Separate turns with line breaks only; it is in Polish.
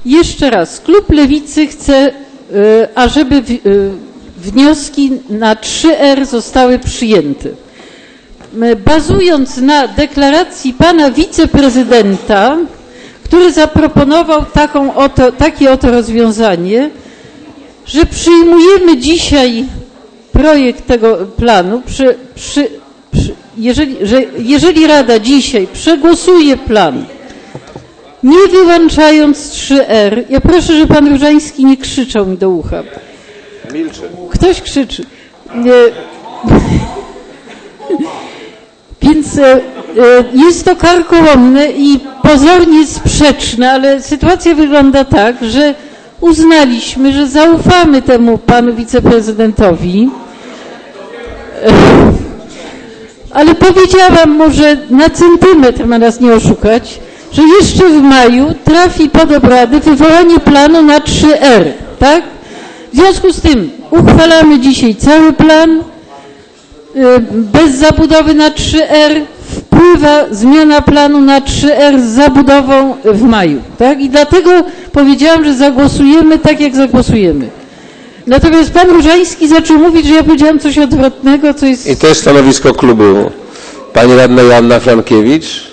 Jeszcze raz, klub Lewicy chce, ażeby wnioski na 3R zostały przyjęte. Bazując na deklaracji pana wiceprezydenta, który zaproponował takie oto rozwiązanie, że przyjmujemy dzisiaj projekt tego planu, jeżeli Rada dzisiaj przegłosuje plan, nie wyłączając 3R, ja proszę, żeby pan Różański nie krzyczał mi do ucha.
Milczę.
Ktoś krzyczy. Więc jest to karkołomne i pozornie sprzeczne, ale sytuacja wygląda tak, że uznaliśmy, że zaufamy temu panu wiceprezydentowi, ale powiedziałam może na centymetr, ma nas nie oszukać, że jeszcze w maju trafi pod obrady wywołanie planu na 3R, tak? W związku z tym uchwalamy dzisiaj cały plan, bez zabudowy na 3R, wpływa zmiana planu na 3R z zabudową w maju, tak? I dlatego powiedziałam, że zagłosujemy tak, jak zagłosujemy. Natomiast pan Różański zaczął mówić, że ja powiedziałam coś odwrotnego, co jest...
I to jest stanowisko klubu. Pani radna Joanna Frankiewicz.